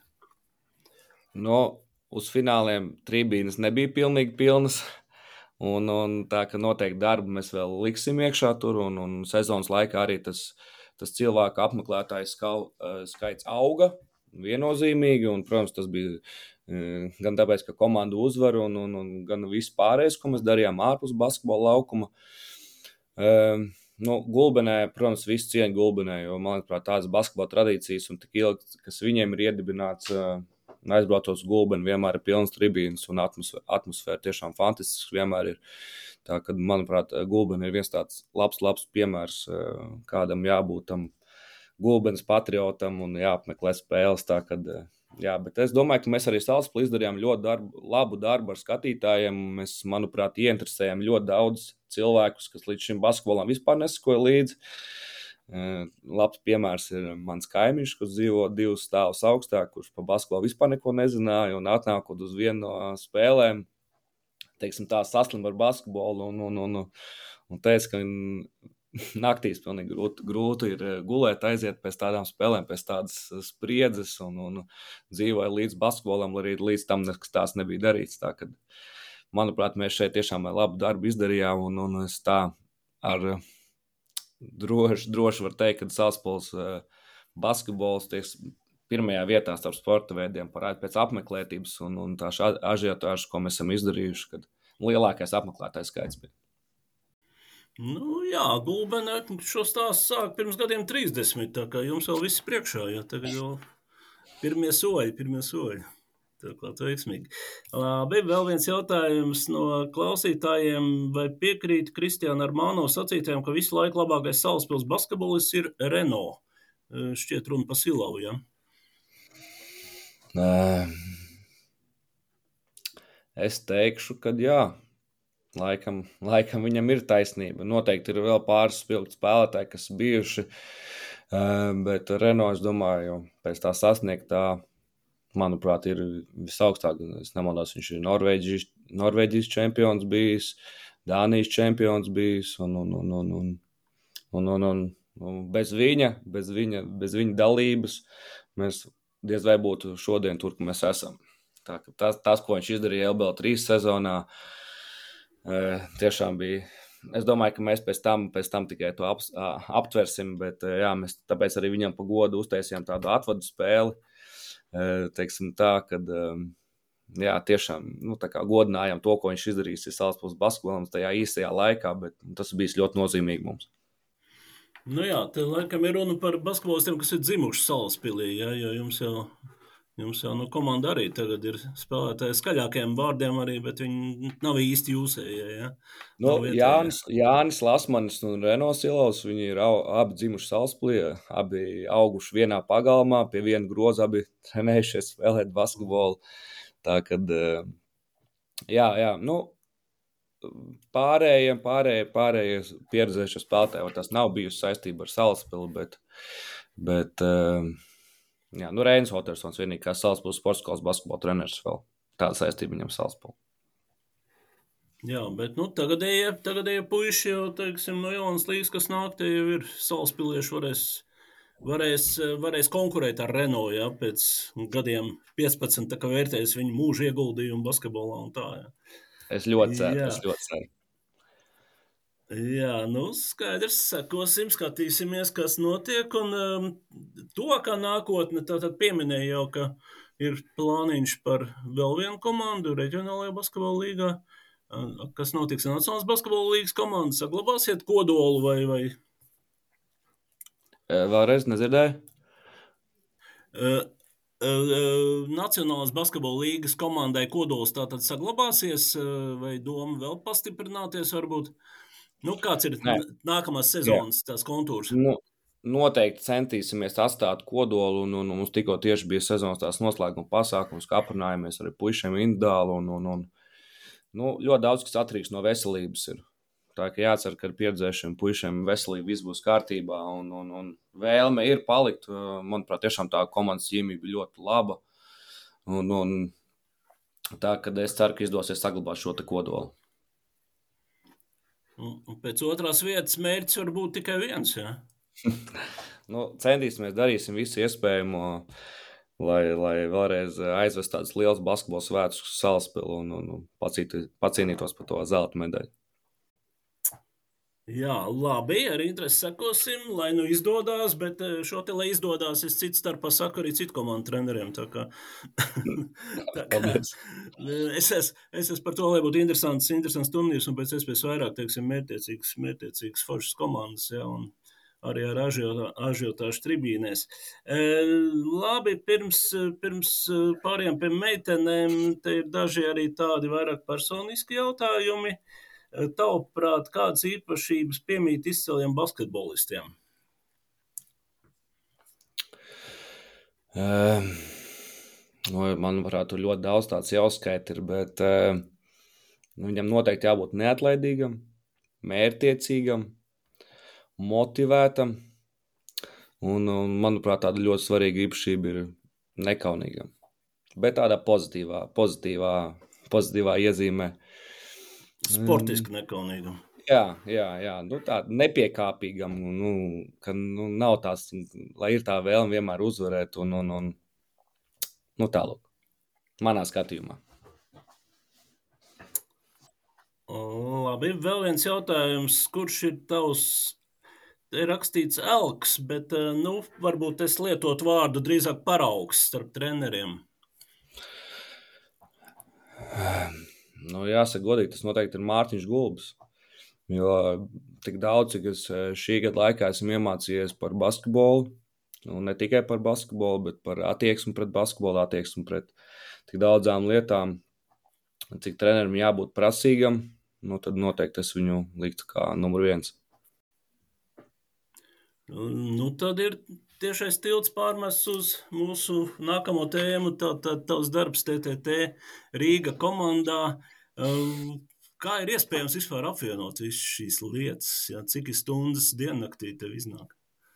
No, uz fināliem tribīnes nebija pilnīgi pilnas. Un, un tā, ka noteikti darbu mēs vēl liksim iekšā tur, un, un sezonas laikā arī tas, tas cilvēku apmeklētāju skau, skaits auga viennozīmīgi. Un, protams, tas bija gan tāpēc, ka komanda uzvar, un, un, un gan viss pārējais, ko mēs darījām ārpus basketbola laukuma. Um, nu, Gulbenē, protams, viss cieņa Gulbenē, jo, manuprāt, tādas basketbola tradīcijas un tik ilgi, kas viņiem ir iedibināts, uh, aizbraucot uz Gulbeni, vienmēr ir pilns tribīnes un atmosfēra, atmosfēra tiešām fantastisks vienmēr ir. Tā, kad, manuprāt, Gulbeni ir viens tāds labs, labs piemērs, kādam jābūt tam Gulbenes patriotam un jāapmeklē spēles. Tā, kad, jā, bet es domāju, ka mēs arī Salaspilī izdarījām ļoti darbu, labu darbu ar skatītājiem. Mēs, manuprāt, ieinteresējām ļoti daudz cilvēkus, kas līdz šim basketbolam vispār nesakoja līdzi. Uh, labs piemērs ir mans kaimiņš, kurš dzīvo divus stāvus augstāk, kurš par basketbolu vispār neko nezināja un atnākot uz vienu no spēlēm, teiksim tā, saslim ar basketbolu un, un, un, un teica, ka naktīs pilnīgi grūti, grūti ir gulēt, aiziet pēc tādām spēlēm, pēc tādas spriedzes un, un dzīvoja līdz basketbolam, arī līdz tam, kas tās nebija darīts. Tā, kad, manuprāt, mēs šeit tiešām labu darbu izdarījām un, un es tā ar Droši, droši var teikt, ka Salaspils uh, basketbols tiek pirmajā vietā starp sporta veidiem parāda pēc apmeklētības un, un tā ažiotāžas, ko mēs esam izdarījuši, kad lielākais apmeklētājs skaits bija. Nu jā, Gulbene šo stāstu sāk pirms gadiem trīsdesmit, tā kā jums vēl viss priekšā, jā, tagad jau pirmie soļi, pirmie soļi. Turklāt veiksmīgi. Labi, vēl viens jautājums no klausītājiem. Vai piekrīt Kristiāna Armāno sacītājiem, ka visu laiku labākais Salaspils basketbolists ir Renault? Šķiet runa pa Silavu, ja? Es teikšu, ka jā. Laikam, laikam viņam ir taisnība. Noteikti ir vēl pāris spilgti spēlētāji, kas bijuši, bet Renault, es domāju, pēc tā sasniegtā, manuprāt, ir visaugstāk. Es nemaldos, viņš ir Norvēģijas, Norvēģijas čempions bijis, Dānijas čempions bijis, un, un, un, un, un, un, un, un, un bez viņa, bez viņa, bez viņa dalības mēs diez vai būtu šodien tur, kur mēs esam. Tā, tas, tas, ko viņš izdarīja L B L trīs sezonā, tiešām bija. Es domāju, ka mēs pēc tam, pēc tam tikai to ap, aptversim, bet jā, mēs tāpēc arī viņam pa godu uztaisījām tādu atvadu spēli. Teiksim tā, kad jā, tiešām nu, tā kā godinājām to, ko viņš izdarījis Salaspils basketbolam tajā īsajā laikā, bet tas bijis ļoti nozīmīgi mums. Nu jā, te laikam ir runa par basketbolistiem, kas ir dzimuši Salaspilī, ja, jo jums jau, jums jau nu, komanda arī tagad ir spēlētāji skaļākajiem vārdiem arī, bet viņi nav īsti jūsējie, ja? Nu, Jānis, Jānis Lasmanis un Renault Silovs, viņi ir au, abi dzimuši Salaspilī, abi auguši vienā pagalmā, pie viena groza, abi trenējušies spēlēt basketbolu. Tā kad, jā, jā, nu, pārējiem, pārējie, pārējie pieredzējušie spēlētāji, tas nav bijusi saistība ar Salaspili, bet, bet jā, nu, Reinis Hotersons vienīgi kā Salaspils sports skolas basketbola treneris vēl. Tāda saistība viņam Salaspili. Jā, bet nu, tagadējie, tagadējie puiši jau, teiksim, no jaunas līgas, kas nāk, tie jau ir Salaspilieši varēs, varēs, varēs konkurēt ar Renault, ja, pēc gadiem piecpadsmit, tā kā vērtējas viņu mūža ieguldījumu basketbolā un tā, ja. Es ļoti ceru, jā. es ļoti ceru. Jā, nu skaidrs, sekosim, skatīsimies, kas notiek, un um, to, kā nākotne, tātad pieminēja jau, ka ir plāniņš par vēl vienu komandu reģionālajā basketbola līgā. Kas notiks ar Nacionālās basketbola līgas komandu? Saglabāsiet kodolu vai... vai... Vēlreiz nedzirdēju? Uh, uh, Nacionālās basketbola līgas komandai kodols tātad saglabāsies, uh, vai doma vēl pastiprināties varbūt? Nu, kāds ir Nē. nākamās sezonas Jā. tās kontūrs? Nu, noteikti centīsimies atstāt kodolu, un, un mums tikko tieši bija sezonas tās noslēguma pasākums, kā aprunājāmies arī puišiem individuāli, un, un, un nu, ļoti daudz, kas atkarīgs no veselības ir. Tā kā jācer, ka ar pieredzējušiem puišiem veselība viss būs kārtībā un, un, un vēlme ir palikt. Manuprāt, tiešām tā komandas ķīmija bija ļoti laba. Un, un Tā, kad es ceru, ka izdosies saglabāt šo te kodolu. Un pēc otrās vietas mērķis var būt tikai viens, jā? Nu, centīsimies, darīsim visu iespējamo, lai, lai vēlreiz aizvest tādus liels basketbola svētus uz Salaspili un, un, un pacīt, pacīnītos par to zelta medaļu. Jā, labi, ar interesi sekosim, lai nu izdodas, bet šo te, lai izdodas, es citu starpā saku arī citu komandu treneriem. Tā kā, tā kā Paldies. es esmu es es par to, lai būtu interesants, interesants turnīrs un pēc iespējas vairāk, teiksim, mērķiecīgas, mērķiecīgas foršas komandas, ja, un arī ar ažiotāšu tribīnēs. E, labi, pirms, pirms pāriem pie meitenēm, te ir daži arī tādi vairāk personiski jautājumi. Tavuprāt, kādas īpašības piemīt izciliem basketbolistiem? Uh, nu, manuprāt, tur ļoti daudz tāds jāuzskaita ir, bet uh, viņam noteikti jābūt neatlaidīgam, mērķtiecīgam, motivētam. Un, un, manuprāt, tāda ļoti svarīga īpašība ir nekaunīgam. Bet tādā pozitīvā, pozitīvā, pozitīvā iezīmē. Sportiski nekaunīgam. Jā, jā, jā. Nu, tā nepiekāpīgam, nu, ka nu, nav tās, lai ir tā vēlme vienmēr uzvarēt un, un, un nu, tālāk. Manā skatījumā. Labi, vēl viens jautājums. Kurš ir tavs, te ir rakstīts elks, bet, nu, varbūt es lietot vārdu drīzāk paraugs starp treneriem? Nu, jāsaka godīgi, tas noteikti ir Mārtiņš Gulbis. Jo tik daudz, cik es šī gada laikā esmu iemācījies par basketbolu, un ne tikai par basketbolu, bet par attieksmi pret basketbolu, attieksmi pret tik daudzām lietām, cik trenerim jābūt prasīgam, nu, tad noteikti es viņu liktu kā numur viens. Nu, tad ir tiešais tilts pārmests uz mūsu nākamo tēmu, tā, tā, tavs darbs T T T Rīga komandā. Kā ir iespējams vispār apvienot visas šīs lietas? Ja? Cik stundas diennaktī tev iznāk?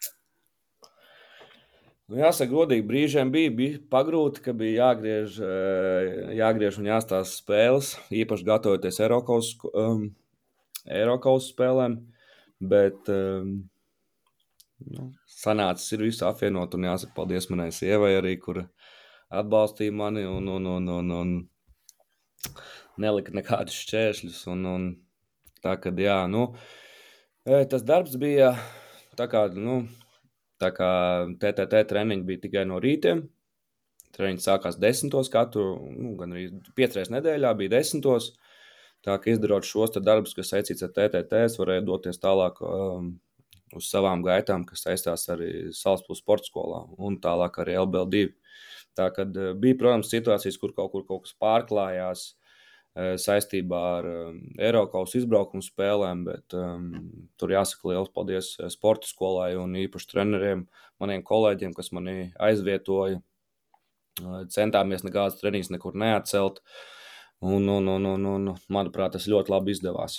Nu, jāsaka godīgi, brīžiem bija, bija pagrūti, ka bija jāgriež, jāgriež un jāstāsta spēles, īpaši gatavoties Eirokaus, um, Eirokaus spēlēm, bet um, nu, sanācis ir visu apvienot un jāsaka paldies manai sievai arī, kura atbalstīja mani un, un, un, un, un nelika nekādus šķēršļus. Un, un tā, kad, jā, nu, tas darbs bija tā kā, nu, tā kā T T T treniņi bija tikai no rītiem. Treniņi sākās desmitos katru, nu, gan arī piecreiz nedēļā bija desmitos. Tā kā izdarot šos te darbus, kas saistīts ar T T T, es varēju doties tālāk um, uz savām gaitām, kas saistās arī Salaspils sporta skolā un tālāk arī L B L divi. Tā kad bija, protams, situācijas, kur kaut kur kaut kas pārklājās saistībā ar Eirokaus izbraukumu spēlēm, bet um, tur jāsaka liels paldies sporta skolai un īpaši treneriem, maniem kolēģiem, kas mani aizvietoja. Centāmies nekādas treniņas nekur neatcelt, un, un, un, un, un manuprāt, tas ļoti labi izdevās.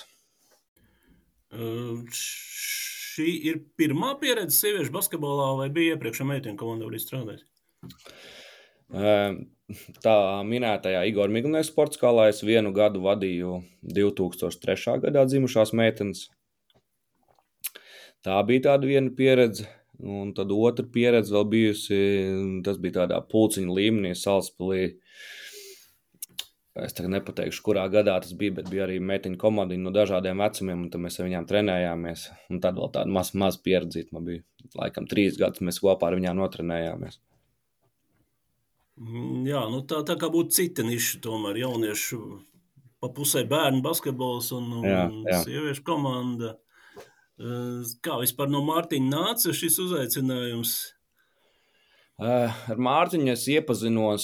Uh, šī ir pirmā pieredze sieviešu basketbolā, vai bija iepriekš meiteņu komandā arī strādājis? Tā minētajā Igora Miglunē sporta skolā es vienu gadu vadīju divi tūkstoši trešā gadā dzimušās meitenes. Tā bija tāda viena pieredze, un tad otra pieredze vēl bijusi, tas bija tādā pulciņa līmenī Salaspilī. Es tagad nepateikšu, kurā gadā tas bija, bet bija arī meiteņu komandiņa no dažādiem vecumiem, un tad mēs ar viņām trenējāmies. Un tad vēl tāda maz, maz pieredzīta man bija. Laikam trīs gadus mēs kopā ar viņām notrenējāmies. Jā, nu tā, tā kā būtu cita niša tomēr, jauniešu pa pusē bērnu basketbols un, un jā, jā. sieviešu komanda. Kā vispār no Mārtiņa nāca šis uzaicinājums? Ar Mārtiņu es iepazinos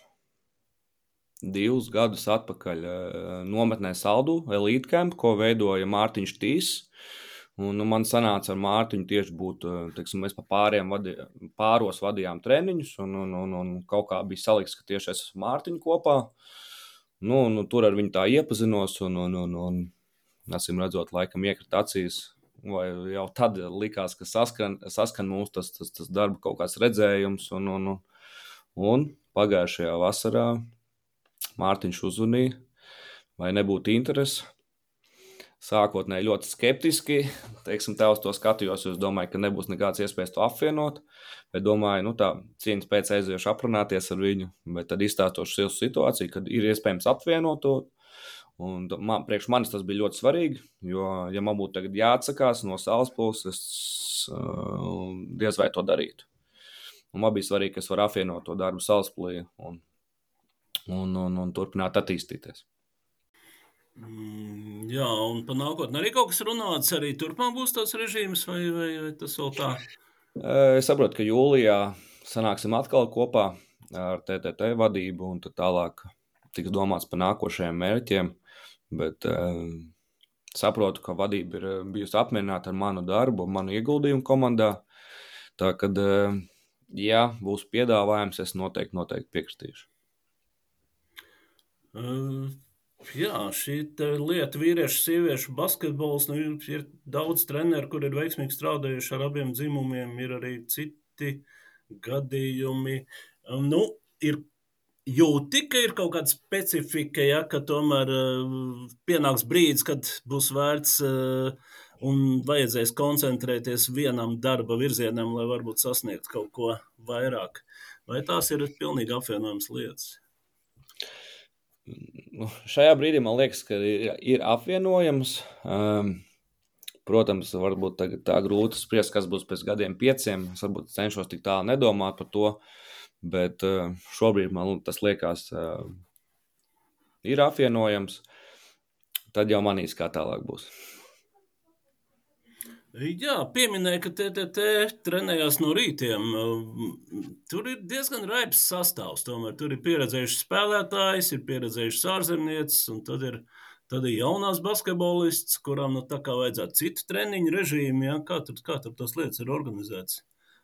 divus gadus atpakaļ nometnē Saldu Elite Camp, ko veidoja Mārtiņš Tīs. Un nu, man sanāca ar Mārtiņu tieši būt, teiksim, mēs pa pāriem vadi, pāros vadījām treniņus, un, un, un, un kaut kā bija salikts, ka tieši es esmu Mārtiņu kopā. Nu, nu, tur ar viņu tā iepazinos, un, un, un, un acīm redzot, laikam iekrit acīs, vai jau tad likās, ka saskan, saskan mums tas, tas, tas darba kaut kāds redzējums, un, un, un, un pagājušajā vasarā Mārtiņš uzvanīja, vai nebūtu interesi. Sākotnēji ļoti skeptiski, teiksim, tā uz to skatījos, jo es domāju, ka nebūs nekāds iespējas to apvienot, bet domāju, nu tā cieņas pēc aiziešu aprunāties ar viņu, bet tad izstāstošu sev situāciju, kad ir iespējams apvienot to, un man, priekš manis tas bija ļoti svarīgi, jo, ja man būtu tagad jāatsakās no savas puses, uh, diez vai to darītu. Un man bija svarīgi, ka es varu apvienot to darbu Salaspilī un, un, un, un turpināt attīstīties. Mm, jā, un par nākotni arī kaut kas runāts, arī turpmāk būs tāds režīms, vai, vai, vai tas vēl tā? Es saprotu, ka jūlijā sanāksim atkal kopā ar T T T vadību, un tad tālāk tiks domāts par nākošajiem mērķiem, bet uh, saprotu, ka vadība ir bijusi apmierināta ar manu darbu, manu ieguldījumu komandā, tā kad, uh, ja būs piedāvājums, es noteikti, noteikti piekristīšu. Uh... Jā, šī lieta vīriešu, sieviešu basketbols, nu, ir daudz treneru, kur ir veiksmīgi strādājuši ar abiem dzimumiem, ir arī citi gadījumi. Nu, ir jūti, ka ir kaut kāda specifika, ja, ka tomēr uh, pienāks brīdis, kad būs vērts uh, un vajadzēs koncentrēties vienam darba virzienam, lai varbūt sasniegt kaut ko vairāk. Vai tās ir pilnīgi apvienojams lietas? Nu, šajā brīdī man liekas, ka ir, ir apvienojams. Um, protams, varbūt tagad tā grūti spriest, kas būs pēc gadiem pieciem. Es varbūt cenšos tik tālu nedomāt par to, bet uh, šobrīd man tas liekas, uh, ir apvienojams. Tad jau manīs, kā tālāk būs. Jā, pieminēja, ka T T T trenējās no rītiem. Tur ir diezgan raibs sastāvs. Tomēr tur ir pieredzējuši spēlētājs, ir pieredzējuši ārzemnieces, un tad ir, tad ir jaunās basketbolists, kurām nu tā kā vajadzētu citu treniņu režīmu. Ja? Kā tur, kā tur tas lietas ir organizētas?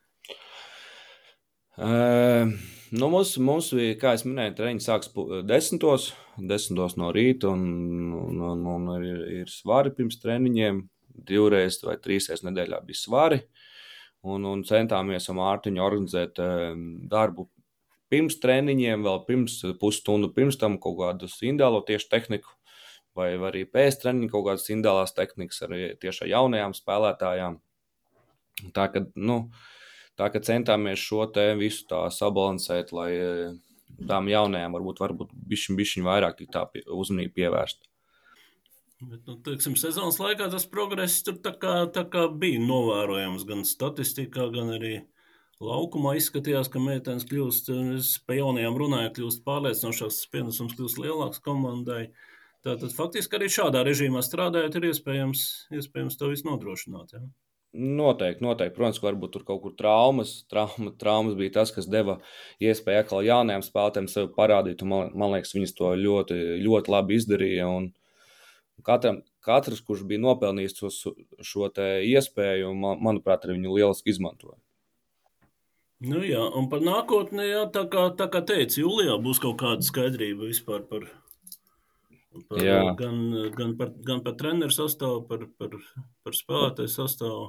Uh, nu mums, mums bija, kā es minēju, treniņi sāks desmitos, desmitos no rīta, un, un, un, un ir, ir svari pirms treniņiem. Divreiz vai trīsreiz nedēļā bija svari, un, un centāmies ar Mārtiņu organizēt um, darbu pirms treniņiem, vēl pirms pusstundu pirms tam kaut kādus individuālo tieši tehniku, vai arī pēc treniņa kaut kādas individuālās tehnikas arī tieši ar jaunajām spēlētājām. Tā, ka, nu, tā, ka centāmies šo te visu tā sabalansēt, lai tām jaunajām varbūt, varbūt bišķiņ, bišķiņ vairāk tik tā uzmanību pievērst. Bet, nu, teiksim, sezonas laikā tas progress tur tā kā, tā kā bija novērojams gan statistikā, gan arī laukumā izskatījās, ka meitenes kļūst, es pa jaunajām runāju, kļūst pārliecinošāks, pienesums kļūst lielāks komandai. Tātad faktiski arī šādā režīmā strādājot ir iespējams, iespējams to visu nodrošināt. Ja? Noteikti, noteikti. Protams, ka varbūt tur kaut kur traumas, trauma, traumas bija tas, kas deva iespēju atkal jaunajām spēlētājiem sevi parādīt, un man, man liekas, viņas to ļoti, ļoti labi izdarīja, un Katram, katrs, kurš bija nopelnījis šo, šo te iespēju, man, manuprāt, arī viņu lieliski izmantoja. Nu jā, un par nākotni, jā, tā kā, tā kā teica, jūlijā būs kaut kāda skaidrība vispār par, par gan, gan, par, gan par treneru sastāvu, par, par, par spēlētāju sastāvu.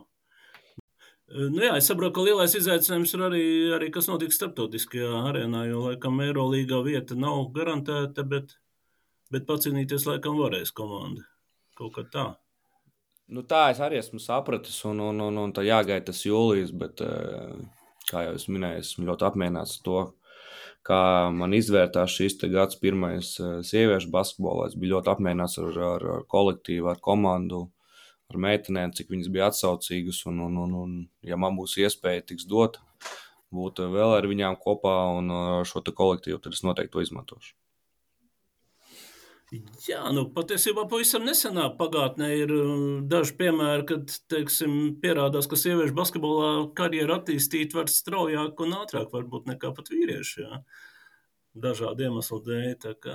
Nu jā, es saprotu, ka lielais izaicinājums ir arī, arī kas notiks starptautiskajā arēnā, jo laikam Eirolīgā vieta nav garantēta, bet Bet pacīnīties laikam varēs komanda. Kaut kā tā. Nu tā es arī esmu sapratis, un, un, un, un tā jāgaida tas jūlijas, bet, kā jau es minēju, esmu ļoti apmierināts ar to, kā man izvērtās šis te gads pirmais sieviešu basketbolā. Es biju ļoti apmierināts ar, ar, ar kolektīvu, ar komandu, ar meitenēm, cik viņas bija atsaucīgas, un, un, un, un ja man būs iespēja tiks dot, būt vēl ar viņām kopā un šo te kolektīvu, tad es noteikti to izmantošu. Jā, nu patiesībā pavisam nesenā pagātnē ir daži piemēri, kad, teiksim, pierādās, ka sieviešu basketbolā karjeru attīstīt var straujāk un ātrāk varbūt nekā pat vīrieši, jā. Dažādi iemesli dēļ, tā kā...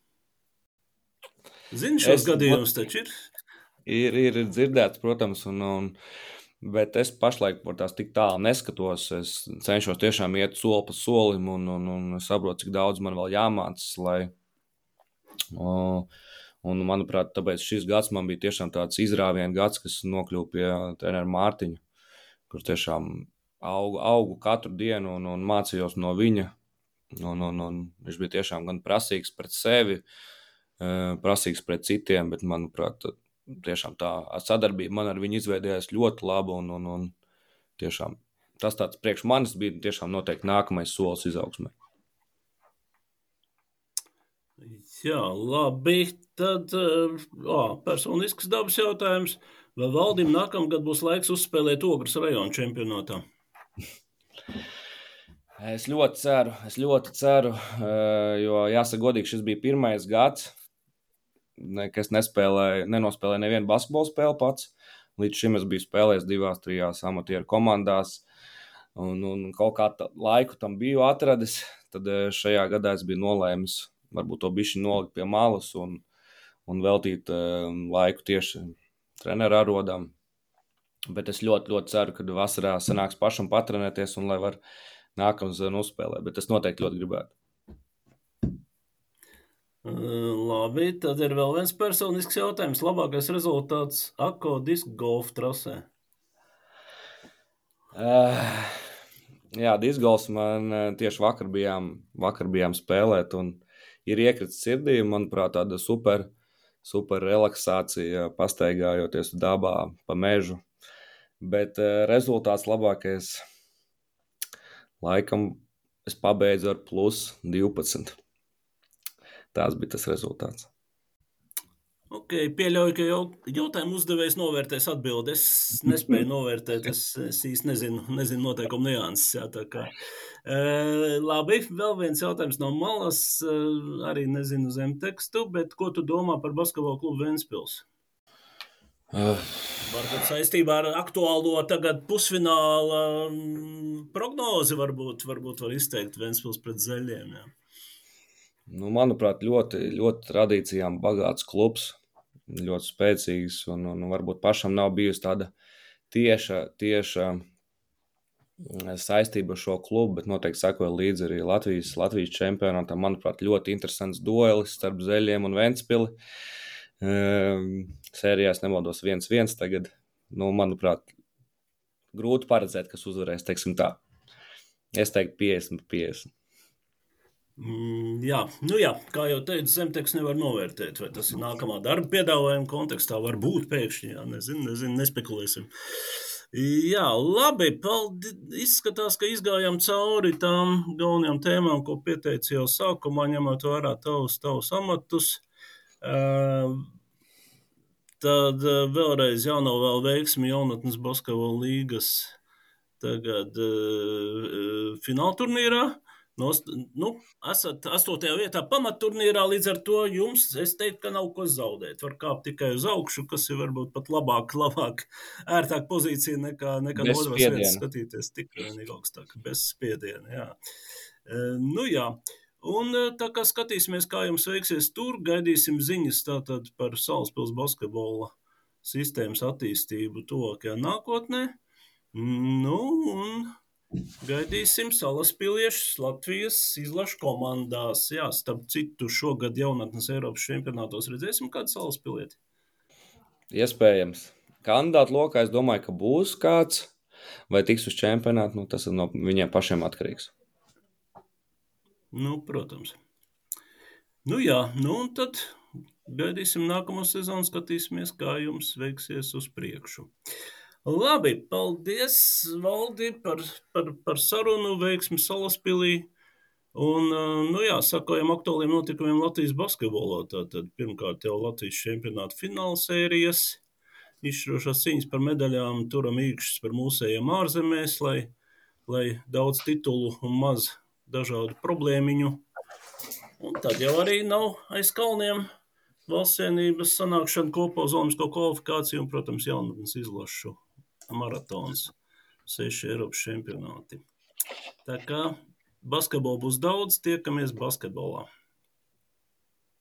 Zini šos es, gadījumus taču ir? Ir, ir dzirdēts, protams, un... un... Bet es pašlaik par tās tik tālu neskatos. Es cenšos tiešām iet soli pa solim un, un, un saprotu, cik daudz man vēl jāmācas, lai... Un, un, manuprāt, tāpēc šis gads man bija tiešām tāds izrāviena gads, kas nokļuva pie trenera Mārtiņa, kur tiešām augu, augu katru dienu un, un mācījos no viņa. Un, un, un viņš bija tiešām gan prasīgs pret sevi, prasīgs pret citiem, bet, manuprāt, tiešām tā sadarbība man ar viņu izveidojās ļoti laba. Un, un, un tiešām tas tāds priekš manis bija tiešām noteikti nākamais solis izaugsmē. Jā, labi. Tad ā, personisks dabas jautājums. Vai Valdim nākamgad būs laiks uzspēlēt Ogres rajona čempionātā? Es ļoti ceru, es ļoti ceru, jo jāsaka godīgi, šis bija pirmais gads, kas nespēlēja, nenospēlēja nevienu basketbolu spēli pats. Līdz šim es biju spēlējis divās, trijās amatieru komandās, un, un kaut kā tā, laiku tam biju atradis. Tad šajā gadā es biju nolēmis varbūt to bišķi nolikt pie malas un, un veltīt laiku tieši treneru arodam. Bet es ļoti, ļoti ceru, ka vasarā sanāks pašam patrenēties un lai var nākamā sezona uzspēlēt. Bet es noteikti ļoti gribētu. Labi, tad ir vēl viens personisks jautājums. Labākais rezultāts Ako disku golfa trasē? Uh, jā, disku golfs man tieši vakar bijām, vakar bijām spēlēt un ir iekritis sirdī. Manuprāt, tāda super, super relaksācija, pastaigājoties dabā pa mežu. Bet uh, rezultāts labākais laikam es pabeidzu ar plus divpadsmit. Tās bija tas rezultāts. Ok, pieļauju, ka jautājumu uzdevējs novērtēs atbildi. Es nespēju novērtēt, es, es īsti nezinu, nezinu noteikumu nianses. Jā, tā kā. E, labi, vēl viens jautājums no malas, e, arī nezinu zem tekstu, bet ko tu domā par basketbola klubu Ventspils? Uh. Varbūt saistībā ar aktuālo tagad pusfināla prognozi varbūt, varbūt var izteikt Ventspils pret Zaļiem, jā. Nu, manuprāt, ļoti, ļoti tradīcijām bagāts klubs, ļoti spēcīgs, un, un varbūt pašam nav bijusi tāda tieša, tieša saistība ar šo klubu, bet noteikti sekoja līdzi arī Latvijas, Latvijas čempionātam. Manuprāt, ļoti interesants duelis starp Zaļiem un Ventspili. Um, sērijās nemaldos viens viens tagad. Nu, manuprāt, grūti paredzēt, kas uzvarēs, teiksim tā. Es teiktu piecdesmit piecdesmit. Mm, jā, nu jā, kā jau teicu, zemteksts nevar novērtēt, vai tas ir nākamā darba piedāvājuma kontekstā, var būt pēkšņi, jā, nezinu, nezinu, nespekulēsim. Jā, labi, paldies, izskatās, ka izgājām cauri tām galvenajām tēmām, ko pieteici jau sākumā, ņemot vērā tavus, tavus amatus. Uh, tad uh, vēlreiz jānovēl veiksmi jaunatnes basketbola līgas tagad uh, finālturnīrā. Nost, nu, esat astotajā vietā pamatturnīrā, līdz ar to jums, es teiktu, ka nav ko zaudēt. Var kāpt tikai uz augšu, kas ir varbūt pat labāk, labāk ērtāk pozīcija nekā, nekā no otras vietas skatīties tikai vienīgi augstāk, bez spiediena, jā. E, nu jā, un tā kā skatīsimies, kā jums veiksies tur, gaidīsim ziņas tātad par Salaspils basketbola sistēmas attīstību tuvākajā nākotnē. Nu, un gaidīsim salaspiliešus Latvijas izlašu komandās. Jā, starp citu, šogad jaunatnes Eiropas čempionātos redzēsim kādu salaspilieti? Iespējams. Kandidātu lokā es domāju, ka būs kāds, vai tiks uz čempionātu, nu, tas ir no viņiem pašiem atkarīgs. Nu, protams. Nu jā, nu un tad gaidīsim nākamo sezonu, skatīsimies, kā jums veiksies uz priekšu. Labi, paldies, Valdi, par, par, par sarunu, veiksmi Salaspilī. Un, nu jā, sakojam aktuāliem notikumiem Latvijas basketbolā. Tātad pirmkārt jau Latvijas čempionāta fināla sērijas, izšķirošās cīņas par medaļām, turam īkšķis par mūsējiem ārzemēs, lai, lai daudz titulu un maz dažādu problēmiņu. Un tad jau arī nav aiz kalniem valstsienības sanākšana kopā uz olimpisko kvalifikāciju un, protams, jaunatnes izlašu maratons, seši Eiropas čempionāti. Tā kā basketbola būs daudz, tiekamies basketbolā.